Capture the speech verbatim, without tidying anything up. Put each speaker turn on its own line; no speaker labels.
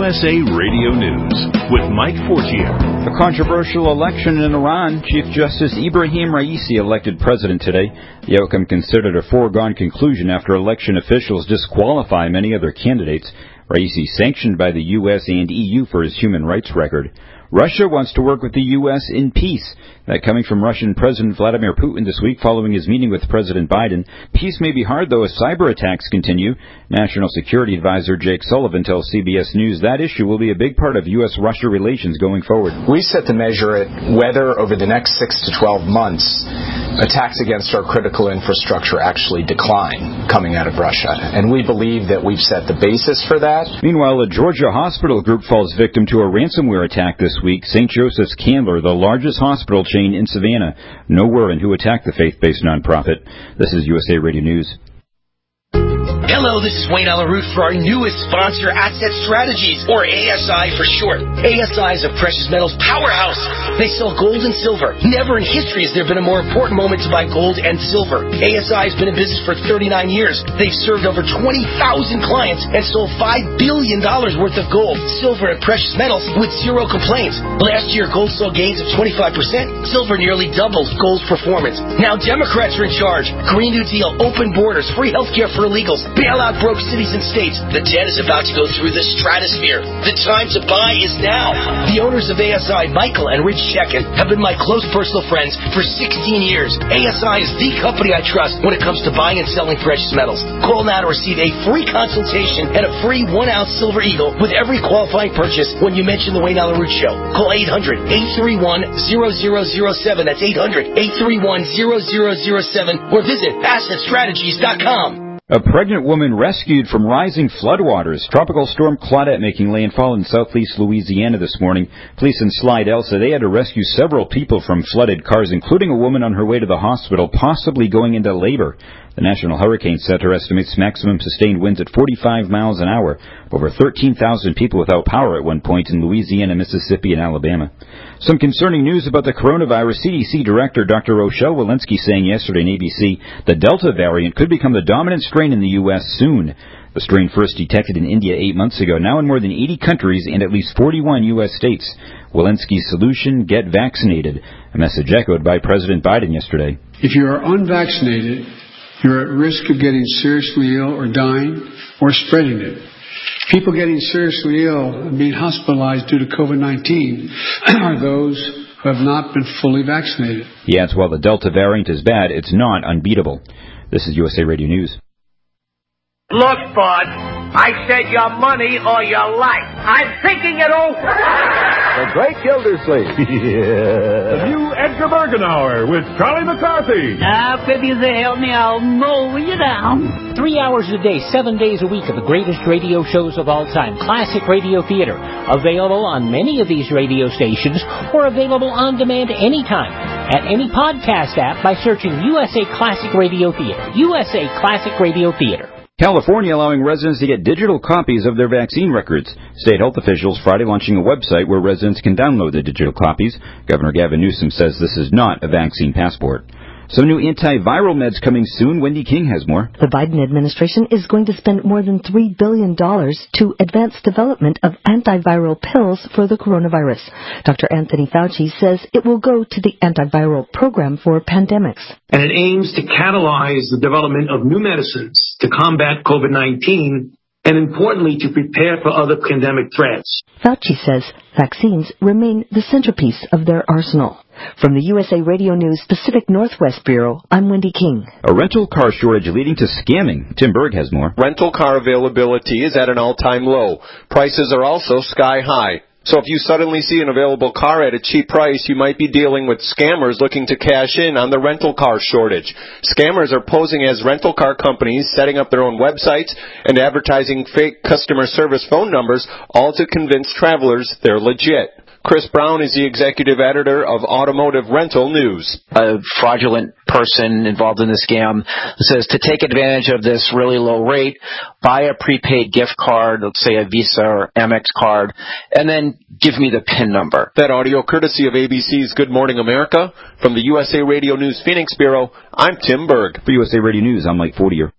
S A Radio News with Mike Fortier.
A controversial election in Iran. Chief Justice Ibrahim Raisi elected president today. The outcome considered a foregone conclusion after election officials disqualify many other candidates. Raisi sanctioned by the U S and E U for his human rights record. Russia wants to work with the U S in peace. That coming from Russian President Vladimir Putin this week following his meeting with President Biden. Peace may be hard, though, as cyber attacks continue. National Security Advisor Jake Sullivan tells C B S News that issue will be a big part of U S Russia relations going forward.
We set to measure it whether over the next six to twelve months attacks against our critical infrastructure actually decline coming out of Russia. And we believe that we've set the basis for that.
Meanwhile, a Georgia hospital group falls victim to a ransomware attack this week. Saint Joseph's Candler, the largest hospital chain in Savannah. No word on who attacked the faith-based nonprofit. This is U S A Radio News.
Hello, this is Wayne Alaroot for our newest sponsor, Asset Strategies, or A S I for short. A S I is a precious metals powerhouse. They sell gold and silver. Never in history has there been a more important moment to buy gold and silver. A S I has been in business for thirty-nine years. They've served over twenty thousand clients and sold five billion dollars worth of gold, silver, and precious metals with zero complaints. Last year, gold saw gains of twenty-five percent. Silver nearly doubled gold's performance. Now Democrats are in charge. Green New Deal, open borders, free health care for illegals, bailout broke cities and states. The debt is about to go through the stratosphere. The time to buy is now. The owners of A S I, Michael and Rich Shekin, have been my close personal friends for sixteen years. A S I is the company I trust when it comes to buying and selling precious metals. Call now to receive a free consultation and a free one-ounce Silver Eagle with every qualifying purchase when you mention the Wayne Alaroot Show. Call eight hundred, eight three one, zero zero zero seven. That's eight hundred, eight three one, zero zero zero seven. Or visit asset strategies dot com.
A pregnant woman rescued from rising floodwaters. Tropical storm Claudette making landfall in southeast Louisiana this morning. Police in Slidell said they had to rescue several people from flooded cars, including a woman on her way to the hospital, possibly going into labor. The National Hurricane Center estimates maximum sustained winds at forty-five miles an hour. Over thirteen thousand people without power at one point in Louisiana, Mississippi, and Alabama. Some concerning news about the coronavirus. C D C Director Doctor Rochelle Walensky saying yesterday on A B C the Delta variant could become the dominant strain in the U S soon. The strain first detected in India eight months ago, now in more than eighty countries and at least forty-one U S states. Walensky's solution, get vaccinated. A message echoed by President Biden yesterday.
If you are unvaccinated, you're at risk of getting seriously ill or dying or spreading it. People getting seriously ill and being hospitalized due to COVID nineteen are those who have not been fully vaccinated.
He adds, while the Delta variant is bad, it's not unbeatable. This is U S A Radio News.
Look, Bud, I said your money or your life. I'm thinking it over.
The Great Gildersleeve.
Yeah. The new Edgar Bergenauer with Charlie McCarthy.
Now, if you say help me, I'll mow you down. Three hours a day, seven days a week of the greatest radio shows of all time. Classic Radio Theater. Available on many of these radio stations or available on demand anytime at any podcast app by searching U S A Classic Radio Theater. U S A Classic Radio Theater.
California allowing residents to get digital copies of their vaccine records. State health officials Friday launching a website where residents can download the digital copies. Governor Gavin Newsom says this is not a vaccine passport. Some new antiviral meds coming soon. Wendy King has more.
The Biden administration is going to spend more than three billion dollars to advance development of antiviral pills for the coronavirus. Doctor Anthony Fauci says it will go to the antiviral program for pandemics.
And it aims to catalyze the development of new medicines to combat COVID nineteen and, importantly, to prepare for other pandemic threats.
Fauci says vaccines remain the centerpiece of their arsenal. From the U S A Radio News Pacific Northwest Bureau, I'm Wendy King.
A rental car shortage leading to scamming. Tim Berg has more.
Rental car availability is at an all-time low. Prices are also sky high. So if you suddenly see an available car at a cheap price, you might be dealing with scammers looking to cash in on the rental car shortage. Scammers are posing as rental car companies, setting up their own websites, and advertising fake customer service phone numbers, all to convince travelers they're legit. Chris Brown is the executive editor of Automotive Rental News.
A fraudulent person involved in the scam says to take advantage of this really low rate, buy a prepaid gift card, let's say a Visa or Amex card, and then give me the PIN number.
That audio courtesy of A B C's Good Morning America. From the U S A Radio News Phoenix Bureau, I'm Tim Berg.
For U S A Radio News, I'm Mike Fortier.